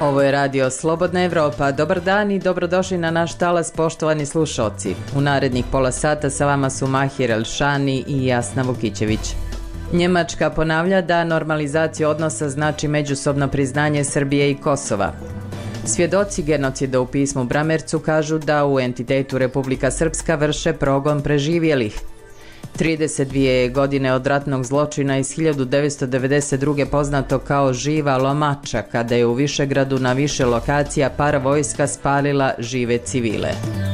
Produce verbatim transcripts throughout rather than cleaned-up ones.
Ovo je radio Slobodna Evropa. Dobar dan i dobrodošli na naš talas, poštovani slušalci. U narednih pola sata sa vama su Mahir Elšani i Jasna Vukićević. Njemačka ponavlja da normalizacija odnosa znači međusobno priznanje Srbije i Kosova. Svjedoci genocida u pismu Bramercu kažu da u entitetu Republika Srpska vrše progon preživjelih. trideset dvije godine od ratnog zločina iz hiljadu devetsto devedeset druge poznato kao Živa Lomača, kada je u Višegradu na više lokacija paravojska spalila žive civile.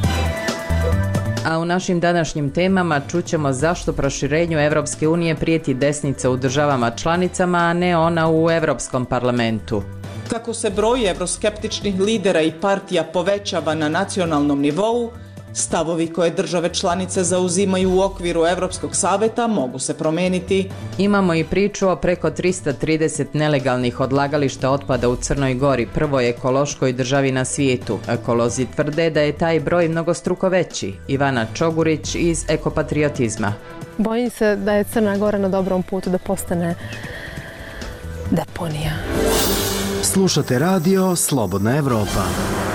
A u našim današnjim temama čućemo zašto proširenju Evropske unije prijeti desnica u državama članicama, a ne ona u Evropskom parlamentu. Kako se broj evroskeptičnih lidera i partija povećava na nacionalnom nivou, stavovi koje države članice zauzimaju u okviru Evropskog saveta mogu se promeniti. Imamo i priču o preko tristo trideset nelegalnih odlagališta otpada u Crnoj Gori, prvoj ekološkoj državi na svijetu. Ekolozi tvrde da je taj broj mnogostruko veći. Ivana Čogurić iz Ekopatriotizma. Bojim se da je Crna Gora na dobrom putu da postane deponija. Slušate radio Slobodna Evropa.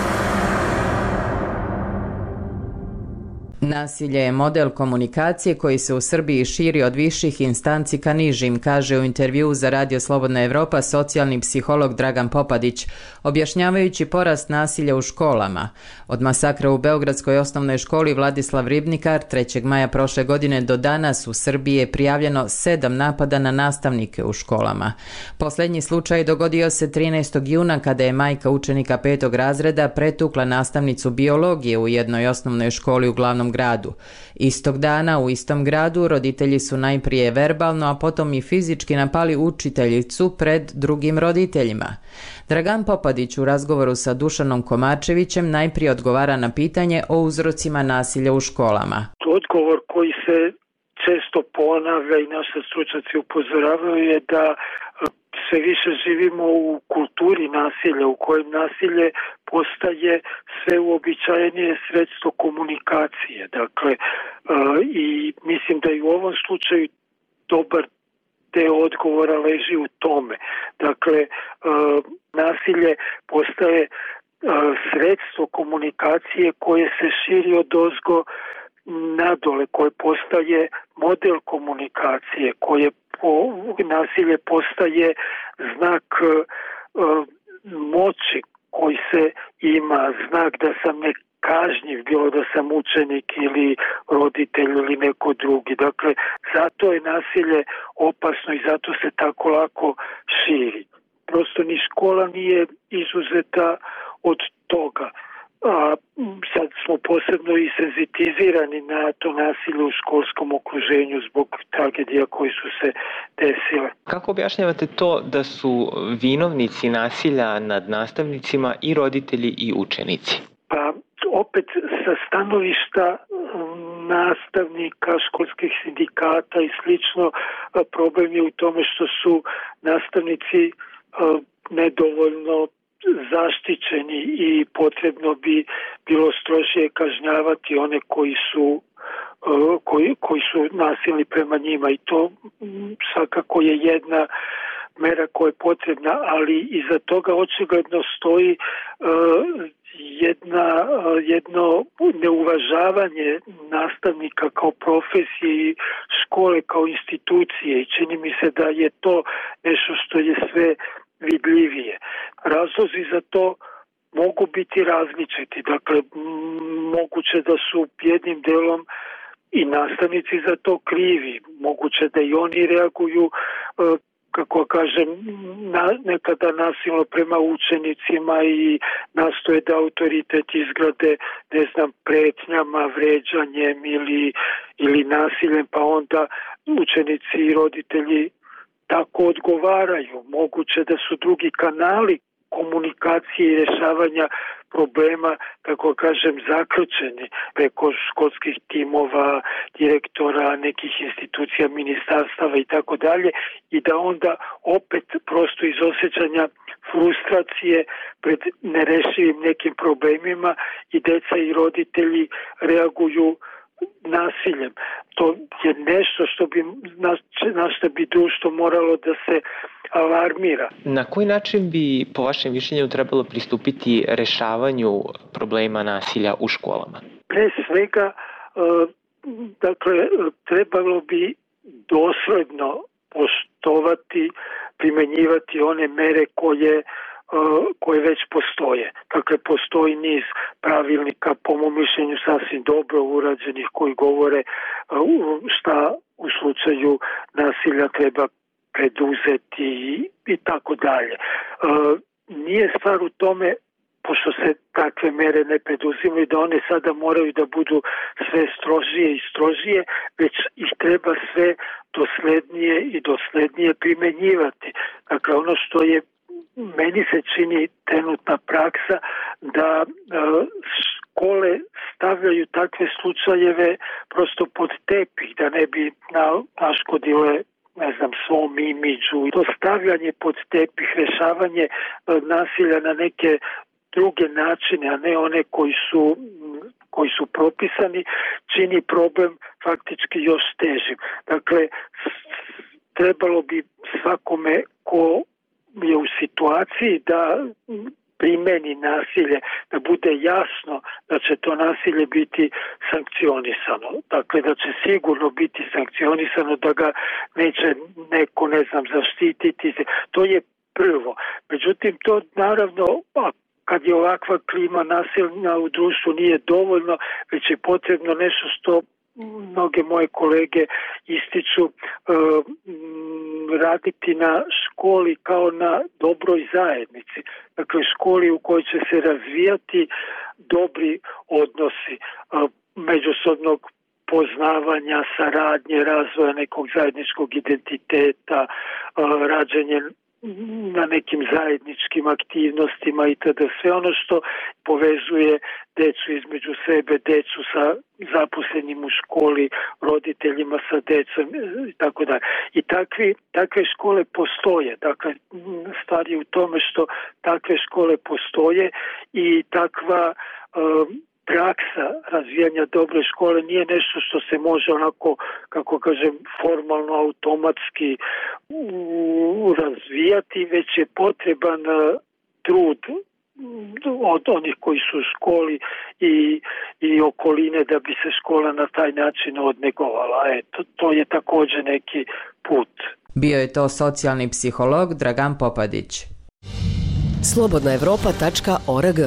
Nasilje je model komunikacije koji se u Srbiji širi od viših instanci ka nižim, kaže u intervjuu za Radio Slobodna Evropa socijalni psiholog Dragan Popadić, objašnjavajući porast nasilja u školama. Od masakra u Beogradskoj osnovnoj školi Vladislav Ribnikar trećeg maja prošle godine do danas u Srbiji je prijavljeno sedam napada na nastavnike u školama. Posljednji slučaj dogodio se trinaestog juna kada je majka učenika petog razreda pretukla nastavnicu biologije u jednoj osnovnoj školi u glavnom gradu. Istog dana u istom gradu roditelji su najprije verbalno, a potom i fizički napali učiteljicu pred drugim roditeljima. Dragan Popadić u razgovoru sa Dušanom Komačevićem najprije odgovara na pitanje o uzrocima nasilja u školama. Odgovor koji se često ponavlja i naši stručnjaci upozoravaju je da sve više živimo u kulturi nasilja, u kojem nasilje postaje sve uobičajenije sredstvo komunikacije. Dakle, i mislim da i u ovom slučaju dobar deo odgovora leži u tome. Dakle, nasilje postaje sredstvo komunikacije koje se širi odozgo nadole, koje postaje model komunikacije, koje po, nasilje postaje znak uh, moći koji se ima, znak da sam nekažnjiv, bilo da sam učenik ili roditelj ili neko drugi. Dakle, zato je nasilje opasno i zato se tako lako širi. Prosto ni škola nije izuzeta od toga. A sad smo posebno i senzitizirani na to nasilje u školskom okruženju zbog tragedija koje su se desile. Kako objašnjavate to da su vinovnici nasilja nad nastavnicima i roditelji i učenici? Pa opet sa stanovišta nastavnika, školskih sindikata i slično, problem je u tome što su nastavnici nedovoljno zaštićeni i potrebno bi bilo strožije kažnjavati one koji su koji, koji su nasilni prema njima i to svakako je jedna mera koja je potrebna, ali iza toga očigledno stoji jedna, jedno neuvažavanje nastavnika kao profesije i škole kao institucije i čini mi se da je to nešto što je sve vidljivije. Razlozi za to mogu biti različiti. Dakle, moguće da su jednim delom i nastavnici za to krivi. Moguće da i oni reaguju, kako kažem, na, nekada nasilno prema učenicima i nastoje da autoritet izgrade, ne znam, pretnjama, vređanjem ili, ili nasiljem, pa onda učenici i roditelji tako odgovaraju. Moguće da su drugi kanali komunikacije i rješavanja problema, kako kažem, zaključeni preko školskih timova, direktora, nekih institucija, ministarstava i tako dalje, i da onda opet prosto iz osjećanja frustracije pred nerešivim nekim problemima i deca i roditelji reaguju nasiljem. To je nešto što bi na, na što bi društvo moralo da se alarmira. Na koji način bi, po vašem mišljenju, trebalo pristupiti rešavanju problema nasilja u školama? Pre svega, dakle, trebalo bi dosledno poštovati, primenjivati one mere koje koje već postoje. Dakle, postoji niz pravilnika, po mom mišljenju sasvim dobro urađenih, koji govore šta u slučaju nasilja treba preduzeti i, i tako dalje. Nije stvar u tome, pošto se takve mere ne preduzimaju, da one sada moraju da budu sve strožije i strožije, već ih treba sve doslednije i doslednije primenjivati. Dakle, ono što je meni se čini trenutna praksa, da škole stavljaju takve slučajeve prosto pod tepih, da ne bi naškodile, ne znam, svom imidžu. To stavljanje pod tepih, rešavanje nasilja na neke druge načine, a ne one koji su koji su propisani, čini problem faktički još težim. Dakle, trebalo bi svakome ko je u situaciji da primeni nasilje, da bude jasno da će to nasilje biti sankcionisano. Dakle, da će sigurno biti sankcionisano, da ga neće neko, ne znam, zaštititi. To je prvo. Međutim, to naravno, kad je ovakva klima nasilna u društvu, nije dovoljno, već je potrebno nešto što mnoge moje kolege ističu, raditi na školi kao na dobroj zajednici. Dakle, školi u kojoj će se razvijati dobri odnosi međusobnog poznavanja, saradnje, razvoja nekog zajedničkog identiteta, rađenje na nekim zajedničkim aktivnostima i tada sve ono što povezuje decu između sebe, decu sa zaposlenim u školi, roditeljima sa decom i tako dalje. I takvi, takve škole postoje. Dakle, stvar je u tome što takve škole postoje i takva um, praksa razvijanja dobre škole nije nešto što se može onako, kako kažem, formalno, automatski u, razvijati, već je potreban uh, trud od onih koji su u školi i, i okoline da bi se škola na taj način odnegovala. Eto, to je također neki put. Bio je to socijalni psiholog Dragan Popadić. slobodna evropa tačka org.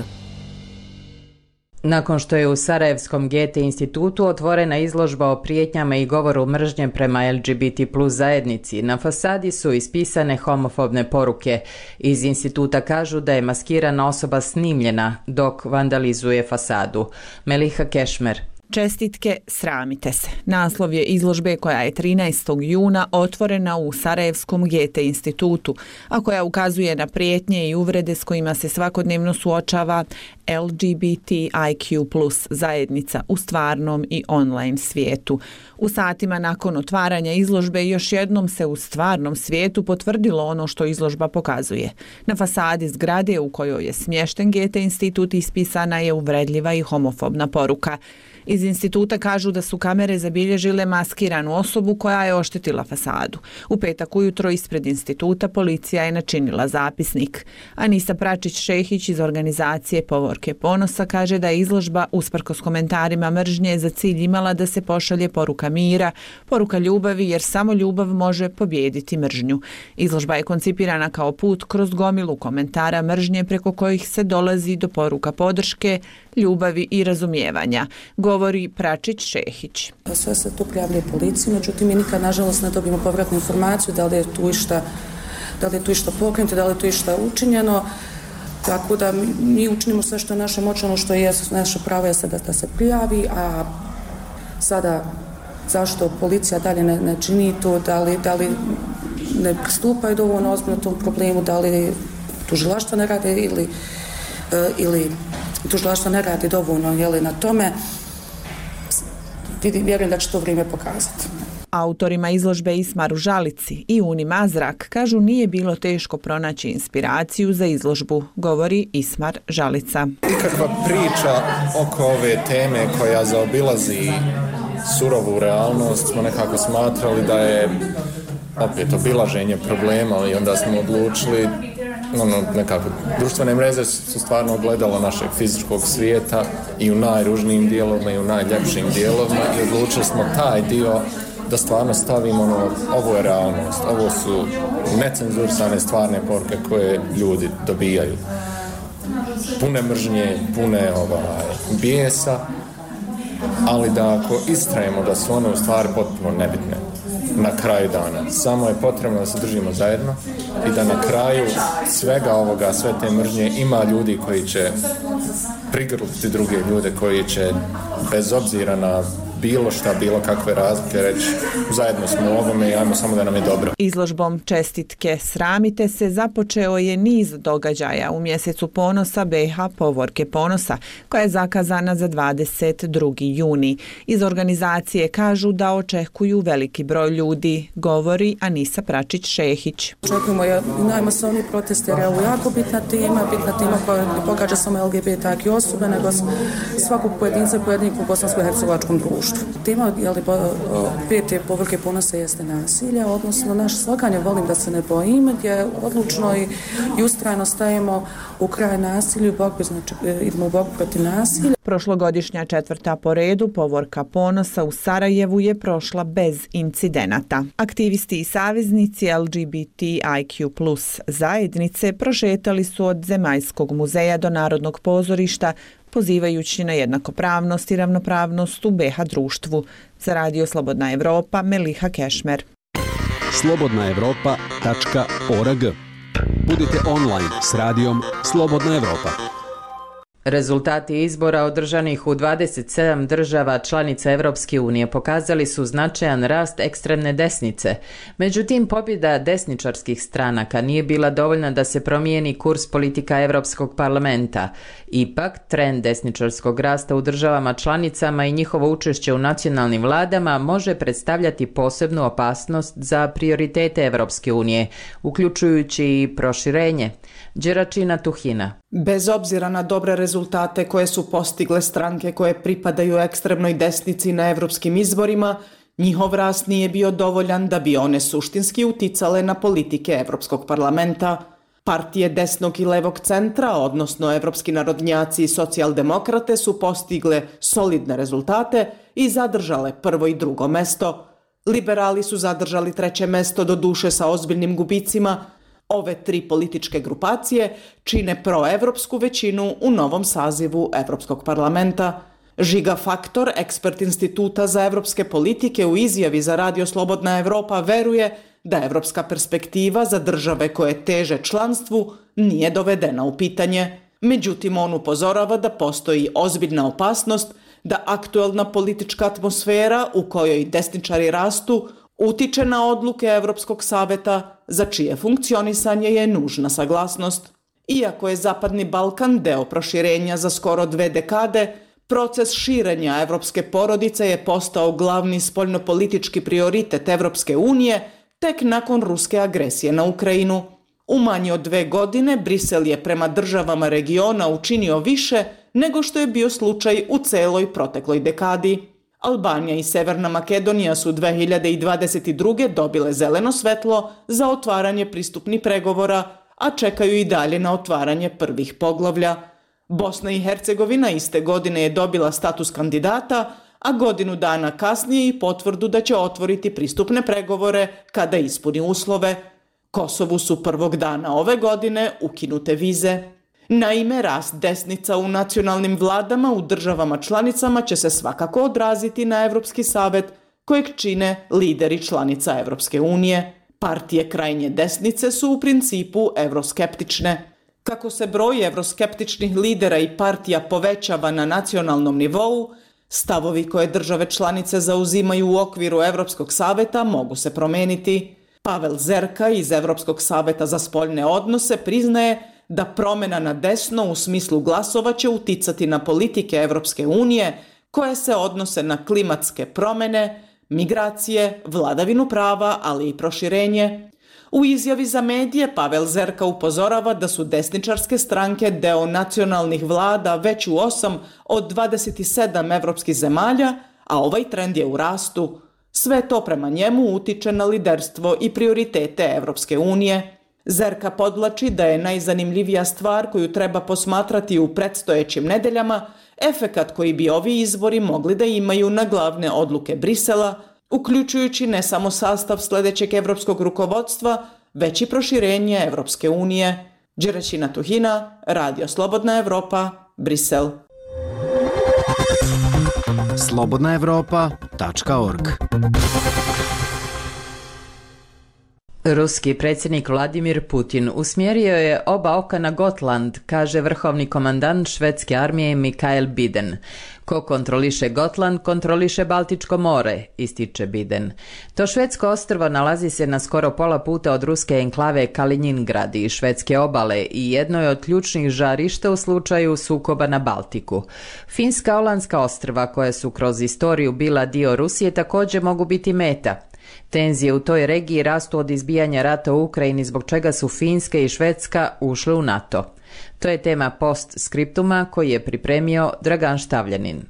Nakon što je u Sarajevskom Gete institutu otvorena izložba o prijetnjama i govoru mržnje prema L G B T plus zajednici, na fasadi su ispisane homofobne poruke. Iz instituta kažu da je maskirana osoba snimljena dok vandalizuje fasadu. Meliha Kešmer. Čestitke, sramite se. Naslov je izložbe koja je trinaestog juna otvorena u Sarajevskom Gete institutu, a koja ukazuje na prijetnje i uvrede s kojima se svakodnevno suočava L G B T I Q plus zajednica u stvarnom i online svijetu. U satima nakon otvaranja izložbe još jednom se u stvarnom svijetu potvrdilo ono što izložba pokazuje. Na fasadi zgrade u kojoj je smješten Gete institut ispisana je uvredljiva i homofobna poruka. Iz instituta kažu da su kamere zabilježile maskiranu osobu koja je oštetila fasadu. U petak ujutro ispred instituta policija je načinila zapisnik. Anisa Pračić-Šehić iz organizacije Povorke ponosa kaže da je izložba usprkos komentarima mržnje za cilj imala da se pošalje poruka mira, poruka ljubavi, jer samo ljubav može pobijediti mržnju. Izložba je koncipirana kao put kroz gomilu komentara mržnje preko kojih se dolazi do poruka podrške, ljubavi i razumijevanja, govori Pračić-Šehić. Sve se tu prijavljuje policiji, međutim mi nikad nažalost ne dobijemo povratnu informaciju da li je tu išta, da li je tu išta pokrenuto, da li je tu išta učinjeno. Tako da mi učinimo sve što je naše moć, ono što je naše pravo je sada da se prijavi, a sada zašto policija dalje ne, ne čini to, da li, da li ne pristupaju dovoljno ozbiljno tom problemu, da li tužilaštvo ne rade ili, ili tužilaštvo ne radi dovoljno jeli, na tome. Vjerujem da će to vrijeme pokazati. Autorima izložbe Ismaru Žalici i Uni Mazrak kažu nije bilo teško pronaći inspiraciju za izložbu, govori Ismar Žalica. Ikakva priča oko ove teme koja zaobilazi surovu realnost smo nekako smatrali da je opet obilaženje problema i onda smo odlučili, ono, nekako, društvene mreže su stvarno ogledalo našeg fizičkog svijeta i u najružnijim dijelovima i u najljepšim dijelovima i odlučili smo taj dio da stvarno stavimo ono, ovo je realnost, ovo su necenzurisane stvarne poruke koje ljudi dobijaju. Pune mržnje, pune ovaj, bijesa, ali da ako istrajemo da su one u stvari potpuno nebitne na kraju dana. Samo je potrebno da se držimo zajedno i da na kraju svega ovoga, sve te mržnje ima ljudi koji će prigrliti druge ljude, koji će bez obzira na bilo šta, bilo kakve razlike reći zajedno smo u ovome i ajmo samo da nam je dobro. Izložbom Čestitke sramite se započeo je niz događaja u mjesecu ponosa B iH Povorke ponosa koja je zakazana za dvadeset drugi juni. Iz organizacije kažu da očekuju veliki broj ljudi, govori Anisa Pračić-Šehić. Očekujemo je najmasovniji protest jer je ovo jako bitna tema, bitna tema koja ne pogađa samo L G B T Q osobe, nego svakog pojedinca i pojedinka u bosansko-hercegovačkom društvu. Tema pete Povorke ponosa jeste nasilje, odnosno naš slogan je volim da se ne bojim, gdje odlučno i, i ustrajno stajemo u kraj nasilju i borbi, znači idemo u borbu protiv nasilja. Prošlogodišnja četvrta po redu Povorka ponosa u Sarajevu je prošla bez incidenata. Aktivisti i saveznici L G B T I Q plus zajednice prošetali su od Zemaljskog muzeja do Narodnog pozorišta pozivajući na jednakopravnost i ravnopravnost u B iH društvu. Za Radio Slobodna Evropa, Meliha Kešmer. slobodna evropa tačka org. Budite online s radijom Slobodna Evropa. Rezultati izbora održanih u dvadeset sedam država članica Evropske unije pokazali su značajan rast ekstremne desnice. Međutim, pobjeda desničarskih stranaka nije bila dovoljna da se promijeni kurs politika Evropskog parlamenta. Ipak, trend desničarskog rasta u državama članicama i njihovo učešće u nacionalnim vladama može predstavljati posebnu opasnost za prioritete Evropske unije, uključujući i proširenje. Đeračina Tuhina. Bez obzira na dobre rezultate koje su postigle stranke koje pripadaju ekstremnoj desnici na evropskim izborima, njihov rast nije bio dovoljan da bi one suštinski uticale na politike Evropskog parlamenta. Partije desnog i levog centra, odnosno evropski narodnjaci i socijaldemokrate, su postigle solidne rezultate i zadržale prvo i drugo mesto. Liberali su zadržali treće mesto, do duše sa ozbiljnim gubicima. Ove tri političke grupacije čine proevropsku većinu u novom sazivu Evropskog parlamenta. Žiga Faktor, ekspert Instituta za evropske politike, u izjavi za Radio Slobodna Evropa veruje da evropska perspektiva za države koje teže članstvu nije dovedena u pitanje. Međutim, on upozorava da postoji ozbiljna opasnost da aktuelna politička atmosfera u kojoj desničari rastu utiče na odluke Evropskog saveta za čije funkcionisanje je nužna saglasnost. Iako je Zapadni Balkan deo proširenja za skoro dve dekade, proces širenja evropske porodice je postao glavni spoljnopolitički prioritet Evropske unije tek nakon ruske agresije na Ukrajinu. U manje od dve godine Brisel je prema državama regiona učinio više nego što je bio slučaj u celoj protekloj dekadi. Albanija i Severna Makedonija su dve hiljade dvadeset druge dobile zeleno svetlo za otvaranje pristupnih pregovora, a čekaju i dalje na otvaranje prvih poglavlja. Bosna i Hercegovina iste godine je dobila status kandidata, a godinu dana kasnije i potvrdu da će otvoriti pristupne pregovore kada ispuni uslove. Kosovu su prvog dana ove godine ukinute vize. Naime, rast desnica u nacionalnim vladama u državama članicama će se svakako odraziti na Evropski savet, kojeg čine lideri članica Evropske unije. Partije krajnje desnice su u principu evroskeptične. Kako se broj evroskeptičnih lidera i partija povećava na nacionalnom nivou, stavovi koje države članice zauzimaju u okviru Evropskog saveta mogu se promeniti. Pavel Zerka iz Evropskog saveta za spoljne odnose priznaje da promjena na desno u smislu glasova će uticati na politike Evropske unije koje se odnose na klimatske promjene, migracije, vladavinu prava, ali i proširenje. U izjavi za medije Pavel Zerka upozorava da su desničarske stranke deo nacionalnih vlada već u osam od dvadeset sedam evropskih zemalja, a ovaj trend je u rastu. Sve to prema njemu utiče na liderstvo i prioritete Evropske unije. Zerka podvlači da je najzanimljivija stvar koju treba posmatrati u predstojećim nedeljama efekat koji bi ovi izbori mogli da imaju na glavne odluke Brisela, uključujući ne samo sastav sljedećeg evropskog rukovodstva, već i proširenje Evropske unije. Đerećina Tuhina, Radio Slobodna Evropa, Brisel. slobodna evropa tačka org. Ruski predsjednik Vladimir Putin usmjerio je oba oka na Gotland, kaže vrhovni komandant švedske armije Mikael Biden. Ko kontroliše Gotland, kontroliše Baltičko more, ističe Biden. To švedsko ostrvo nalazi se na skoro pola puta od ruske enklave Kaliningrad i švedske obale i jedno je od ključnih žarišta u slučaju sukoba na Baltiku. Finska, Olandska ostrva, koja su kroz istoriju bila dio Rusije, također mogu biti meta. Tenzije u toj regiji rastu od izbijanja rata u Ukrajini, zbog čega su Finska i Švedska ušle u NATO. To je tema postskriptuma koji je pripremio Dragan Štavljanin.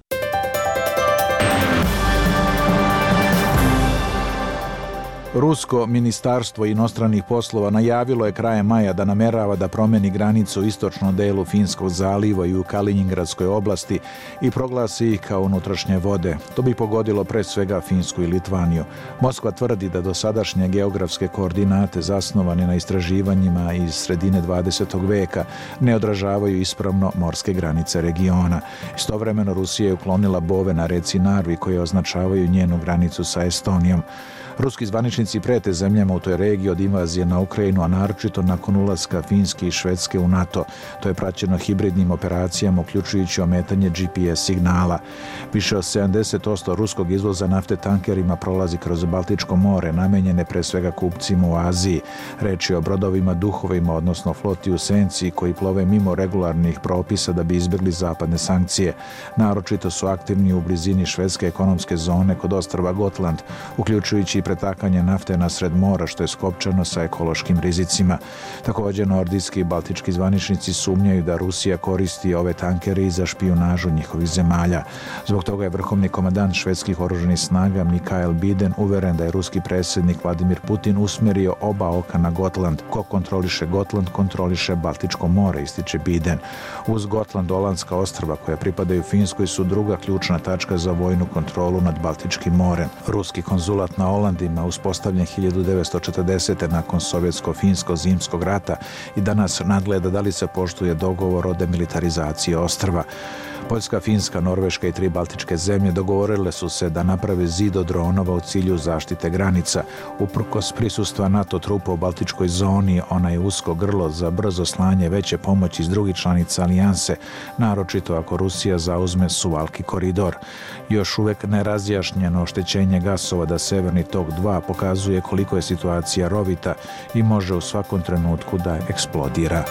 Rusko ministarstvo inostranih poslova najavilo je krajem maja da namerava da promeni granicu u istočnom delu Finskog zaliva i u Kaliningradskoj oblasti i proglasi ih kao unutrašnje vode. To bi pogodilo pre svega Finsku i Litvaniju. Moskva tvrdi da dosadašnje geografske koordinate zasnovane na istraživanjima iz sredine dvadesetog veka ne odražavaju ispravno morske granice regiona. Istovremeno Rusija je uklonila bove na reci Narvi koje označavaju njenu granicu sa Estonijom. Ruski zvaničnici prete zemljama u toj regiji od invazije na Ukrajinu, a naročito nakon ulaska Finske i Švedske u NATO. To je praćeno hibridnim operacijama, uključujući ometanje G P S signala. Više od sedamdeset posto ruskog izvoza nafte tankerima prolazi kroz Baltičko more, namenjene pre svega kupcima u Aziji. Reč je o brodovima duhovima, odnosno floti u senci, koji plove mimo regularnih propisa da bi izbjegli zapadne sankcije. Naročito su aktivni u blizini švedske ekonomske zone kod ostrva Gotland, uključujući i pretakanje nafte na sred mora, što je skopčano sa ekološkim rizicima. Također, nordijski i baltički zvaničnici sumnjaju da Rusija koristi ove tankere i za špijunažu njihovih zemalja. Zbog toga je vrhovni komandant švedskih oružanih snaga Mikael Biden uveren da je ruski predsjednik Vladimir Putin usmjerio oba oka na Gotland. Ko kontroliše Gotland, kontroliše Baltičko more, ističe Biden. Uz Gotland, Olandska ostrva koja pripadaju Finskoj su druga ključna tačka za vojnu kontrolu nad Baltičkim morem. Ruski konzulat na Olandima uspostavljen hiljadu devetsto četrdesete nakon sovjetsko-finsko-zimskog rata i danas nadgleda da li se poštuje dogovor o demilitarizaciji ostrva. Poljska, Finska, Norveška i tri baltičke zemlje dogovorile su se da naprave zid od dronova u cilju zaštite granica. Uprkos prisustva NATO trupa u Baltičkoj zoni, ona je usko grlo za brzo slanje veće pomoći iz drugih članica alijanse, naročito ako Rusija zauzme Suvalki koridor. Još uvek nerazjašnjeno oštećenje gasovoda Severni tok dva pokazuje koliko je situacija rovita i može u svakom trenutku da eksplodira.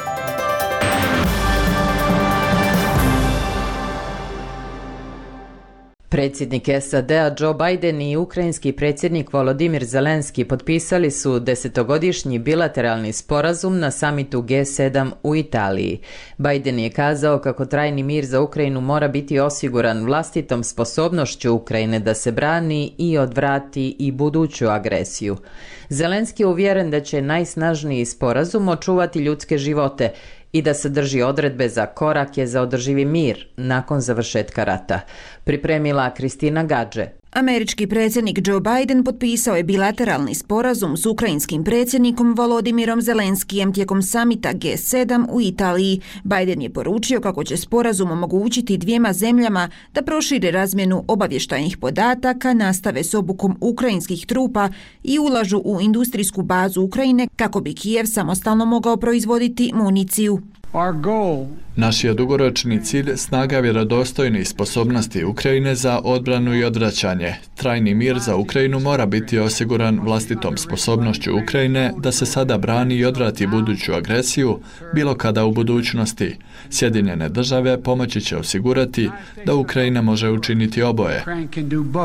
Predsjednik S A D-a Joe Biden i ukrajinski predsjednik Volodimir Zelenski potpisali su desetogodišnji bilateralni sporazum na samitu G sedam u Italiji. Biden je kazao kako trajni mir za Ukrajinu mora biti osiguran vlastitom sposobnošću Ukrajine da se brani i odvrati i buduću agresiju. Zelenski je uvjeren da će najsnažniji sporazum očuvati ljudske živote i da sadrži odredbe za korake za održivi mir nakon završetka rata. Pripremila Kristina Gadže. Američki predsjednik Joe Biden potpisao je bilateralni sporazum s ukrajinskim predsjednikom Volodimirom Zelenskijem tijekom samita G sedam u Italiji. Biden je poručio kako će sporazum omogućiti dvijema zemljama da prošire razmjenu obavještajnih podataka, nastave s obukom ukrajinskih trupa i ulažu u industrijsku bazu Ukrajine kako bi Kijev samostalno mogao proizvoditi municiju. Naš je dugoročni cilj snaga vjerodostojnih sposobnosti Ukrajine za odbranu i odvraćanje. Trajni mir za Ukrajinu mora biti osiguran vlastitom sposobnošću Ukrajine da se sada brani i odvrati buduću agresiju, bilo kada u budućnosti. Sjedinjene države pomoći će osigurati da Ukrajina može učiniti oboje.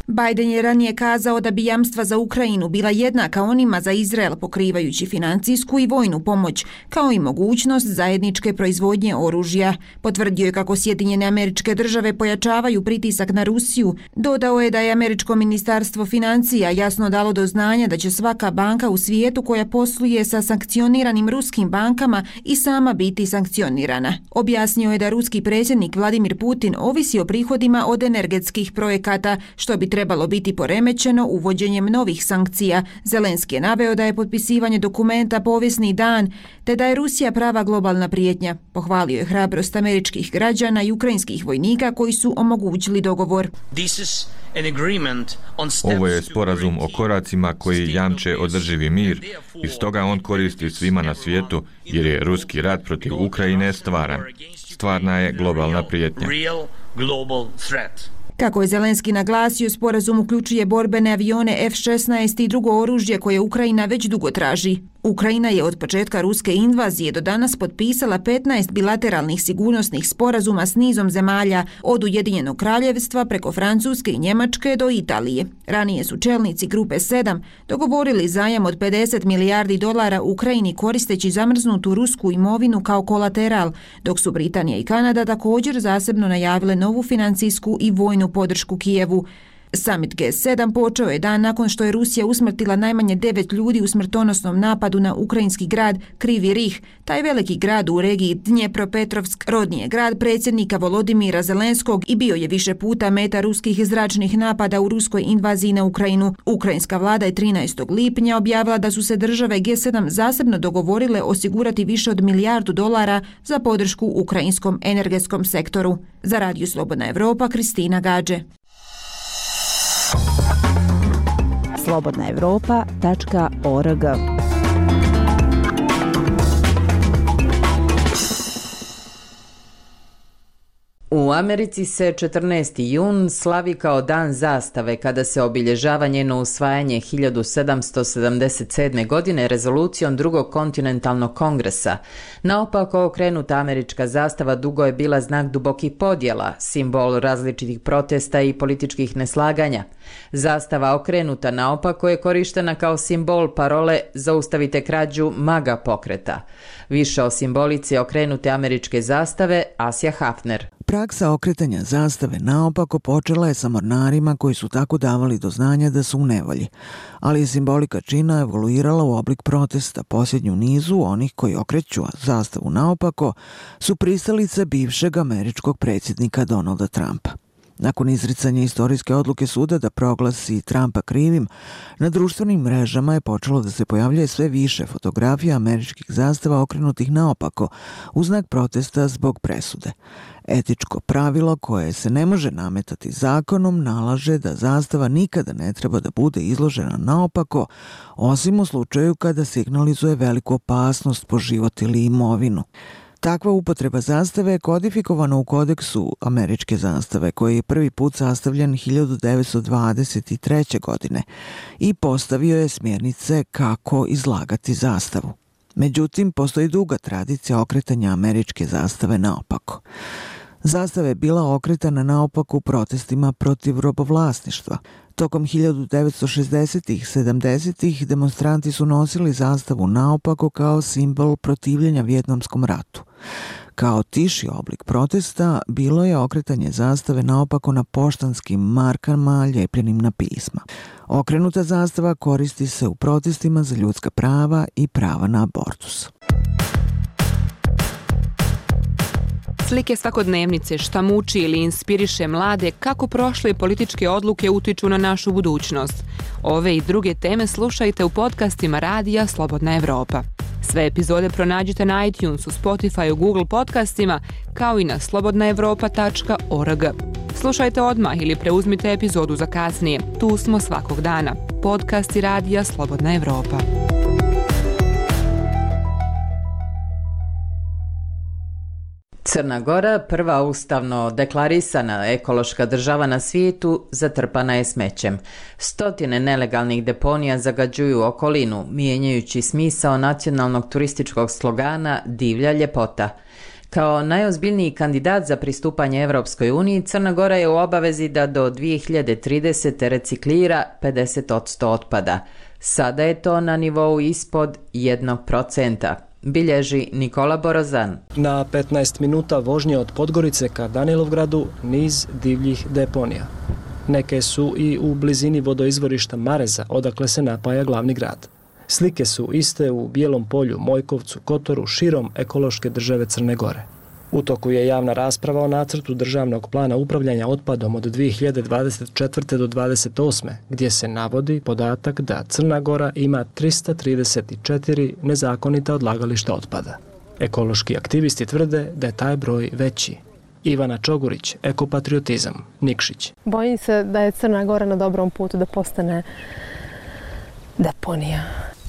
Biden je ranije kazao da bi jamstva za Ukrajinu bila jednaka onima za Izrael, pokrivajući financijsku i vojnu pomoć, kao i mogućnost zajedničke proizvodnje oružja. Potvrdio je kako Sjedinjene Američke Države pojačavaju pritisak na Rusiju. Dodao je da je Američko ministarstvo financija jasno dalo do znanja da će svaka banka u svijetu koja posluje sa sankcioniranim ruskim bankama i sama biti sankcionirana. Objasnio je da ruski predsjednik Vladimir Putin ovisi o prihodima od energetskih projekata, što bi trebalo biti poremećeno uvođenjem novih sankcija. Zelenski je naveo da je potpisivanje dokumenta povijesni dan, te da je Rusija prava globalna prijetnja. Pohvalio je hrabrost američkih građana i ukrajinskih vojnika koji su omogućili dogovor. Ovo je sporazum o koracima koji jamče održivi mir i stoga on koristi svima na svijetu jer je ruski rat protiv Ukrajine stvaran. Stvarna je globalna prijetnja. Kako je Zelenski naglasio, sporazum uključuje borbene avione F šesnaest i drugo oružje koje Ukrajina već dugo traži. Ukrajina je od početka ruske invazije do danas potpisala petnaest bilateralnih sigurnosnih sporazuma s nizom zemalja, od Ujedinjenog kraljevstva preko Francuske i Njemačke do Italije. Ranije su čelnici grupe sedam dogovorili zajam od pedeset milijardi dolara Ukrajini koristeći zamrznutu rusku imovinu kao kolateral, dok su Britanija i Kanada također zasebno najavile novu financijsku i vojnu podršku Kijevu. Summit G sedam počeo je dan nakon što je Rusija usmrtila najmanje devet ljudi u smrtonosnom napadu na ukrajinski grad Krivi Rih. Taj veliki grad u regiji Dnjepropetrovsk rodni je grad predsjednika Volodimira Zelenskog i bio je više puta meta ruskih zračnih napada u ruskoj invaziji na Ukrajinu. Ukrajinska vlada je trinaestog lipnja objavila da su se države G sedam zasebno dogovorile osigurati više od milijardu dolara za podršku ukrajinskom energetskom sektoru. Za Radio Slobodna Evropa, Kristina Gađe. slobodna evropa tačka org. U Americi se četrnaesti jun slavi kao dan zastave kada se obilježava njeno usvajanje hiljadu sedamsto sedamdeset sedme. godine rezolucijom drugog kontinentalnog kongresa. Naopako okrenuta američka zastava dugo je bila znak dubokih podjela, simbol različitih protesta i političkih neslaganja. Zastava okrenuta naopako je korištena kao simbol parole "Zaustavite krađu" MAGA pokreta. Više o simbolici okrenute američke zastave, Asja Hafner. Praksa okretanja zastave naopako počela je sa mornarima koji su tako davali do znanja da su u nevolji, ali je simbolika čina evoluirala u oblik protesta. Posljednju nizu onih koji okreću zastavu naopako su pristalice bivšeg američkog predsjednika Donalda Trumpa. Nakon izricanja istorijske odluke suda da proglasi Trumpa krivim, na društvenim mrežama je počelo da se pojavljuje sve više fotografija američkih zastava okrenutih naopako u znak protesta zbog presude. Etičko pravilo koje se ne može nametati zakonom nalaže da zastava nikada ne treba da bude izložena naopako, osim u slučaju kada signalizuje veliku opasnost po život ili imovinu. Takva upotreba zastave je kodifikovana u kodeksu američke zastave, koji je prvi put sastavljen hiljadu devetsto dvadeset treće. godine i postavio je smjernice kako izlagati zastavu. Međutim, postoji duga tradicija okretanja američke zastave naopako. Zastava je bila okretana naopako u protestima protiv robovlasništva. Tokom hiljadu devetsto šezdesetih i sedamdesetih demonstranti su nosili zastavu naopako kao simbol protivljenja Vijetnamskom ratu. Kao tiši oblik protesta bilo je okretanje zastave naopako na poštanskim markama ljepljenim na pisma. Okrenuta zastava koristi se u protestima za ljudska prava i prava na abortus. Slike svakodnevnice, šta muči ili inspiriše mlade, kako prošle političke odluke utiču na našu budućnost. Ove i druge teme slušajte u podcastima Radija Slobodna Evropa. Sve epizode pronađite na iTunesu, Spotify, Google podcastima, kao i na slobodna evropa tačka org. Slušajte odmah ili preuzmite epizodu za kasnije. Tu smo svakog dana. Podcasti Radija Slobodna Evropa. Crna Gora, prva ustavno deklarisana ekološka država na svijetu, zatrpana je smećem. Stotine nelegalnih deponija zagađuju okolinu, mijenjajući smisao nacionalnog turističkog slogana "Divlja ljepota". Kao najozbiljniji kandidat za pristupanje Evropskoj uniji, Crna Gora je u obavezi da do dvije hiljade tridesete reciklira pedeset posto otpada. Sada je to na nivou ispod jednog procenta. Bilježi Nikola Borozan. Na petnaest minuta vožnje od Podgorice ka Danilovgradu niz divljih deponija. Neke su i u blizini vodoizvorišta Mareza, odakle se napaja glavni grad. Slike su iste u Bijelom Polju, Mojkovcu, Kotoru, širom ekološke države Crne Gore. U toku je javna rasprava o nacrtu državnog plana upravljanja otpadom od dvije hiljade dvadeset četvrte do dvadeset osme, gdje se navodi podatak da Crna Gora ima trista trideset četiri nezakonita odlagališta otpada. Ekološki aktivisti tvrde da je taj broj veći. Ivana Čogurić, Ekopatriotizam, Nikšić. Bojim se da je Crna Gora na dobrom putu da postane deponija.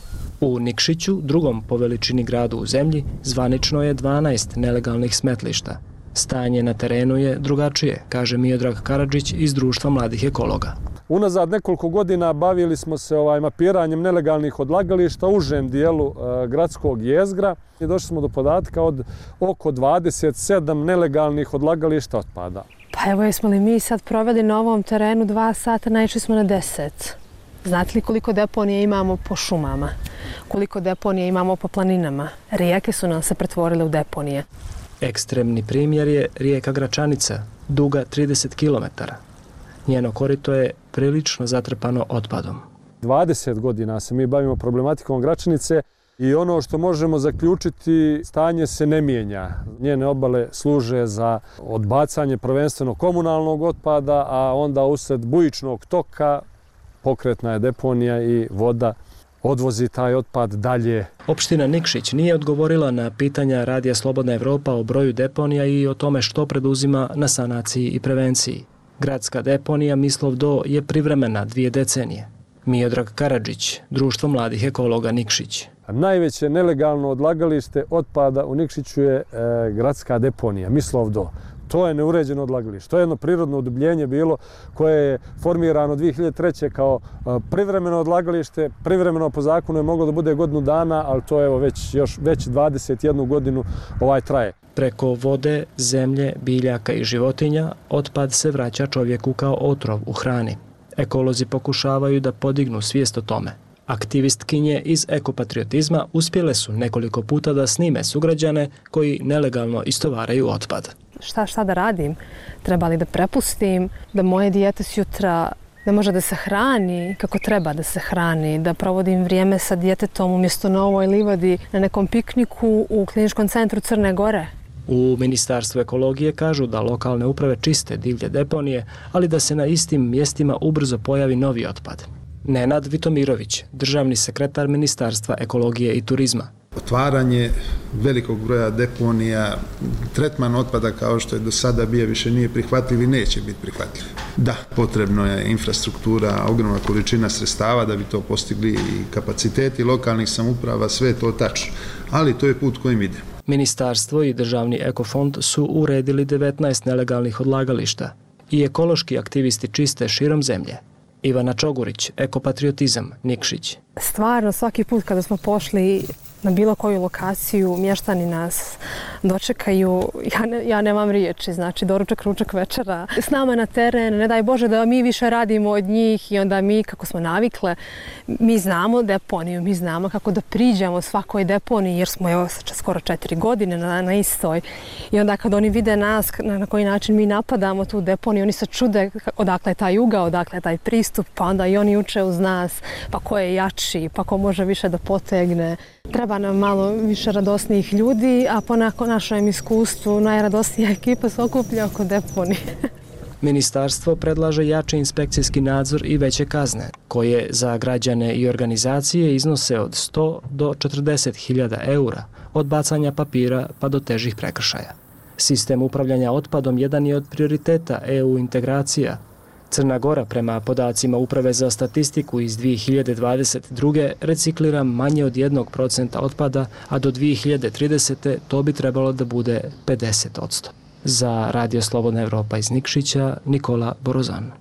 U Nikšiću, drugom po veličini gradu u zemlji, zvanično je dvanaest nelegalnih smetlišta. Stanje na terenu je drugačije, kaže Miodrag Karadžić iz Društva mladih ekologa. Unazad nekoliko godina bavili smo se ovaj mapiranjem nelegalnih odlagališta u užem dijelu e, gradskog jezgra i došli smo do podatka od oko dvadeset sedam nelegalnih odlagališta otpada. Pa evo, jesmo li mi sad proveli na ovom terenu dva sata, naišli smo na deset. Znate li koliko deponija imamo po šumama? Koliko deponija imamo po planinama? Rijeke su nam se pretvorile u deponije. Ekstremni primjer je rijeka Gračanica, duga trideset kilometara. Njeno korito je prilično zatrpano otpadom. dvadeset godina se mi bavimo problematikom Gračanice i ono što možemo zaključiti, stanje se ne mijenja. Njene obale služe za odbacanje prvenstveno komunalnog otpada, a onda usred bujičnog toka pokretna je deponija i voda odvozi taj otpad dalje. Opština Nikšić nije odgovorila na pitanja Radija Slobodna Evropa o broju deponija i o tome što preduzima na sanaciji i prevenciji. Gradska deponija Mislov Do je privremena dvije decenije. Miodrag Karadžić, Društvo mladih ekologa Nikšić. Najveće nelegalno odlagalište otpada u Nikšiću je e, gradska deponija Mislov Do. To je neuređeno odlagalište. To je jedno prirodno udubljenje bilo koje je formirano dvije hiljade treće kao privremeno odlagalište. Privremeno po zakonu je moglo da bude godinu dana, ali to je evo već, još, već dvadeset jednu godinu ovaj traje. Preko vode, zemlje, biljaka i životinja otpad se vraća čovjeku kao otrov u hrani. Ekolozi pokušavaju da podignu svijest o tome. Aktivistkinje iz Ekopatriotizma uspjele su nekoliko puta da snime sugrađane koji nelegalno istovaraju otpad. Šta, šta da radim? Treba li da prepustim da moje dijete sjutra ne može da se hrani kako treba da se hrani, da provodim vrijeme sa djetetom umjesto na ovoj livadi na nekom pikniku u kliničkom centru Crne Gore? U Ministarstvu ekologije kažu da lokalne uprave čiste divlje deponije, ali da se na istim mjestima ubrzo pojavi novi otpad. Nenad Vitomirović, državni sekretar Ministarstva ekologije i turizma. Otvaranje velikog broja deponija, tretman otpada kao što je do sada bio više nije prihvatljiv i neće biti prihvatljiv. Da, potrebno je infrastruktura, ogromna količina sredstava da bi to postigli i kapaciteti lokalnih samouprava, sve je to tačno, ali to je put kojim ide. Ministarstvo i Državni ekofond su uredili devetnaest nelegalnih odlagališta i ekološki aktivisti čiste širom zemlje. Ivana Čogurić, Ekopatriotizam, Nikšić. Stvarno, svaki put kada smo pošli na bilo koju lokaciju, mještani nas dočekaju, ja, ne, ja nemam riječi, znači doručak, ručak, večera. S nama na teren, ne daj Bože da mi više radimo od njih i onda mi, kako smo navikle, mi znamo deponiju, mi znamo kako da priđemo svakoj deponiji jer smo evo skoro četiri godine na, na istoj. I onda kad oni vide nas, na, na koji način mi napadamo tu deponiju, oni se čude odakle je taj ugao, odakle je taj pristup, pa onda i oni uče uz nas, pa ko je jači, pa ko može više da potegne. Treba nam malo više radosnijih ljudi, a po našem iskustvu najradosnija ekipa se okuplja oko deponije. Ministarstvo predlaže jači inspekcijski nadzor i veće kazne, koje za građane i organizacije iznose od sto do četrdeset hiljada eura, od bacanja papira pa do težih prekršaja. Sistem upravljanja otpadom jedan je od prioriteta E U integracija. Crna Gora, prema podacima Uprave za statistiku iz dvije hiljade dvadeset druge reciklira manje od jednog procenta otpada, a do dvije hiljade tridesete to bi trebalo da bude pedeset posto. Za Radio Slobodna Evropa iz Nikšića, Nikola Borozan.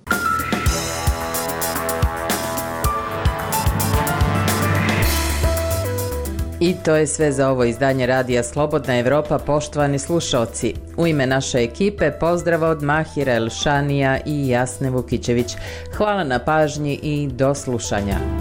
I to je sve za ovo izdanje Radija Slobodna Evropa, poštovani slušaoci. U ime naše ekipe pozdrav od Mahira Elšanija i Jasne Vukićević. Hvala na pažnji i do slušanja.